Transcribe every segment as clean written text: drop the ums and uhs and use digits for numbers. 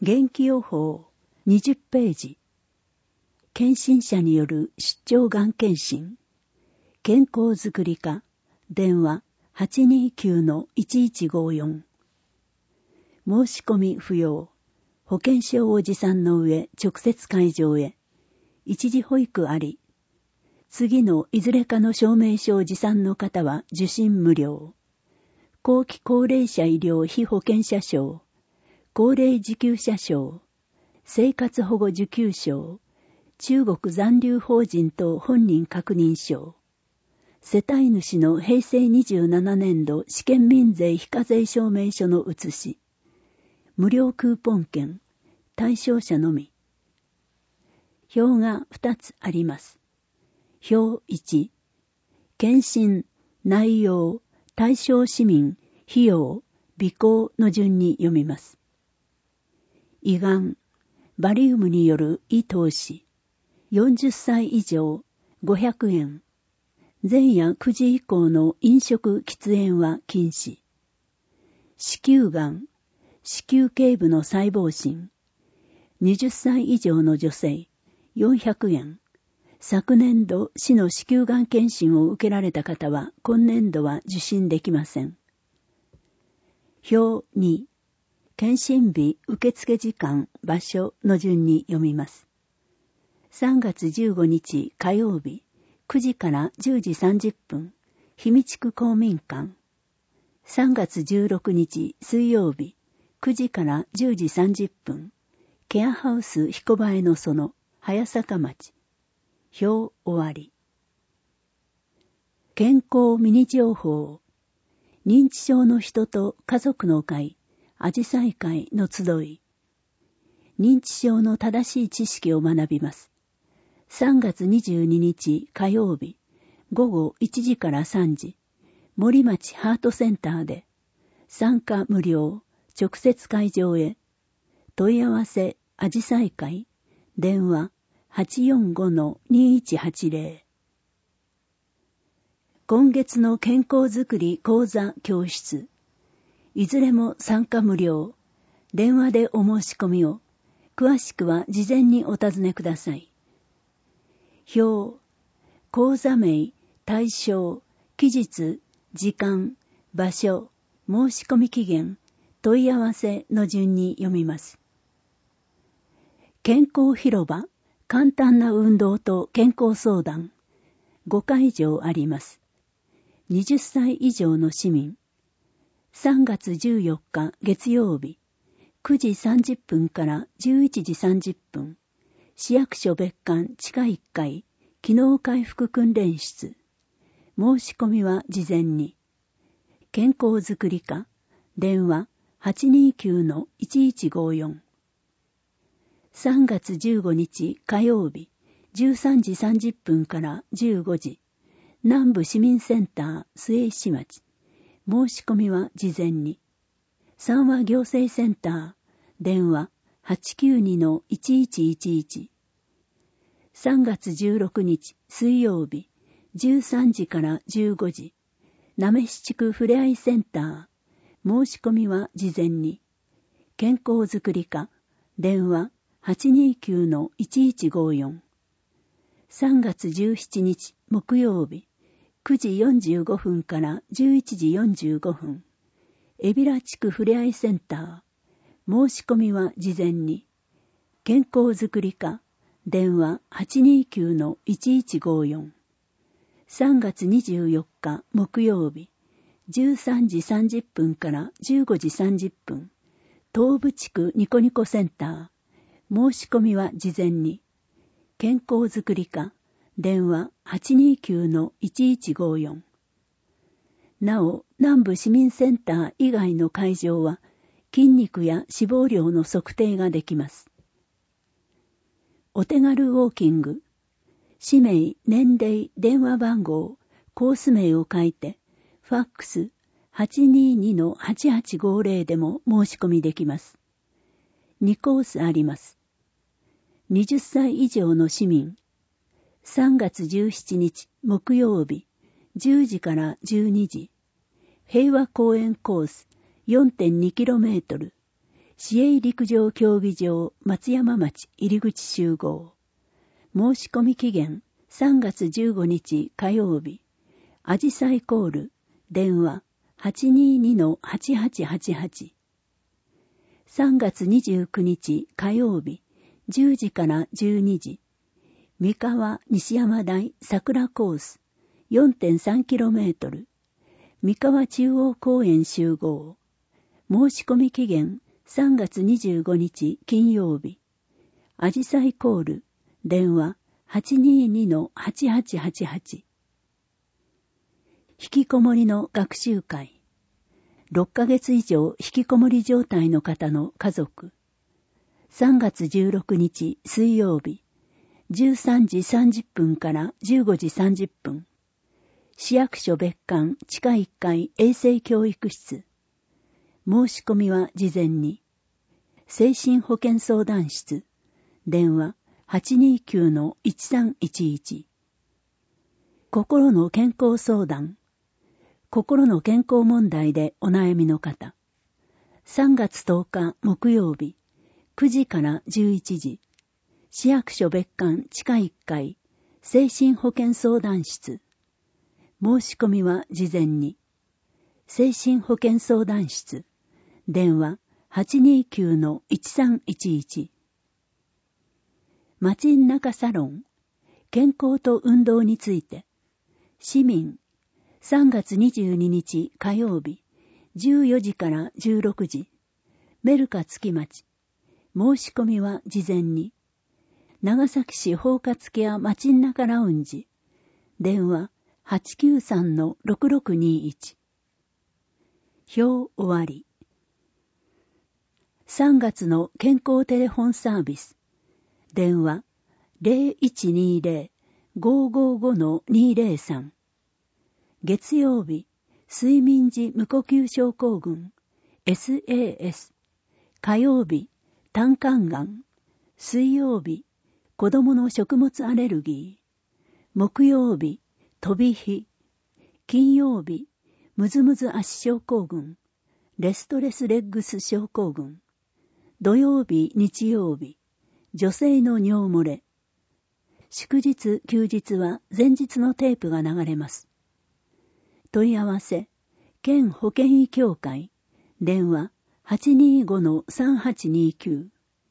元気予報20ページ。検診者による出張がん検診。健康づくり課。電話 829-1154。申し込み不要。保険証を持参の上直接会場へ。一時保育あり。次のいずれかの証明書持参の方は受診無料。後期高齢者医療被保険者証。高齢受給者証。生活保護受給証。中国残留法人等本人確認証。世帯主の平成27年度試験民税非課税証明書の写し。無料クーポン券。対象者のみ。表が2つあります。表1。検診、内容、対象市民、費用、備考の順に読みます。胃がん、バリウムによる胃透視。40歳以上、500円。前夜9時以降の飲食喫煙は禁止。子宮がん、子宮頸部の細胞診。20歳以上の女性、400円。昨年度、市の子宮がん検診を受けられた方は、今年度は受診できません。表2、検診日、受付時間、場所の順に読みます。3月15日火曜日、9時から10時30分、氷見地区公民館。3月16日水曜日、9時から10時30分、ケアハウス彦映えの園、早坂町。表終わり。健康ミニ情報。認知症の人と家族の会、あじさい会の集い。認知症の正しい知識を学びます。3月22日火曜日、午後1時から3時、森町ハートセンターで、参加無料、直接会場へ。問い合わせ、あじさい会、電話 845-2180。今月の健康づくり講座教室。いずれも参加無料。電話でお申し込みを。詳しくは事前にお尋ねください。表、講座名、対象、期日、時間、場所、申し込み期限、問い合わせの順に読みます。健康広場、簡単な運動と健康相談。5会場あります。20歳以上の市民。3月14日月曜日、9時30分から11時30分。市役所別館地下1階、機能回復訓練室。申し込みは事前に。健康づくり課、電話 829-1154。3月15日火曜日、13時30分から15時。南部市民センター末石町。申し込みは事前に。三和行政センター、電話 892-1111。3月16日水曜日、13時から15時。なめし地区ふれあいセンター。申し込みは事前に。健康づくり課、電話 829-1154。3月17日木曜日、9時45分から11時45分。海老名地区ふれあいセンター。申し込みは事前に。健康づくり課、電話 829-1154。3月24日木曜日、13時30分から15時30分。東部地区ニコニコセンター。申し込みは事前に。健康づくり課、電話 829-1154。なお、南部市民センター以外の会場は、筋肉や脂肪量の測定ができます。お手軽ウォーキング。氏名、年齢、電話番号、コース名を書いて、ファックス 822-8850 でも申し込みできます。2コースあります。20歳以上の市民。3月17日木曜日、10時から12時。平和公園コース 4.2km。 市営陸上競技場松山町入口集合。申し込み期限3月15日火曜日。アジサイコール電話 822-8888。3月29日火曜日10時から12時。三河西山台桜コース 4.3km。三河中央公園集合。申し込み期限3月25日金曜日。アジサイコール電話 822-8888。引きこもりの学習会。6ヶ月以上引きこもり状態の方の家族。3月16日水曜日。13時30分から15時30分。市役所別館地下1階衛生教育室。申し込みは事前に。精神保健相談室。電話 829-1311。心の健康相談。心の健康問題でお悩みの方。3月10日木曜日。9時から11時。市役所別館地下1階精神保健相談室。申し込みは事前に。精神保健相談室。電話 829-1311。街中サロン。健康と運動について。市民。3月22日火曜日。14時から16時。メルカ月町。申し込みは事前に。長崎市包括ケア街中ラウンジ。電話 893-6621。表終わり。3月の健康テレフォンサービス。電話 0120-555-203。月曜日、睡眠時無呼吸症候群 SAS。火曜日、胆管がん。水曜日、子供の食物アレルギー。木曜日、飛び火。金曜日、ムズムズ足症候群。レストレスレッグス症候群。土曜日、日曜日、女性の尿漏れ。祝日、休日は前日のテープが流れます。問い合わせ、県保健医協会。電話 825-3829。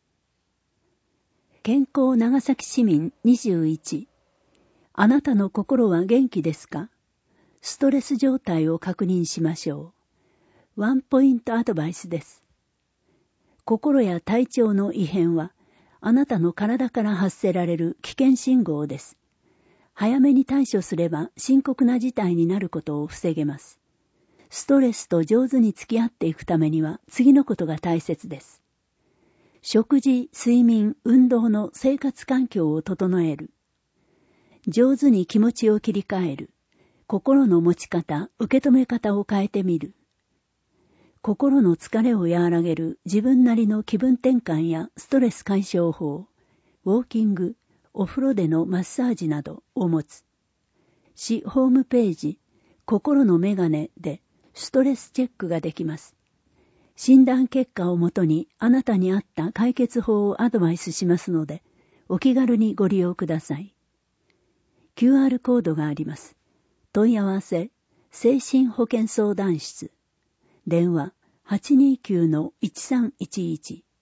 健康長崎市民21。あなたの心は元気ですか？ストレス状態を確認しましょう。ワンポイントアドバイスです。心や体調の異変は、あなたの体から発せられる危険信号です。早めに対処すれば深刻な事態になることを防げます。ストレスと上手に付き合っていくためには次のことが大切です。食事、睡眠、運動の生活環境を整える。上手に気持ちを切り替える。心の持ち方、受け止め方を変えてみる。心の疲れを和らげる自分なりの気分転換やストレス解消法、ウォーキング、お風呂でのマッサージなどを持つ。市ホームページ、心のメガネでストレスチェックができます。診断結果をもとにあなたに合った解決法をアドバイスしますので、お気軽にご利用ください。QR コードがあります。問い合わせ、精神保健相談室。電話 829-1311。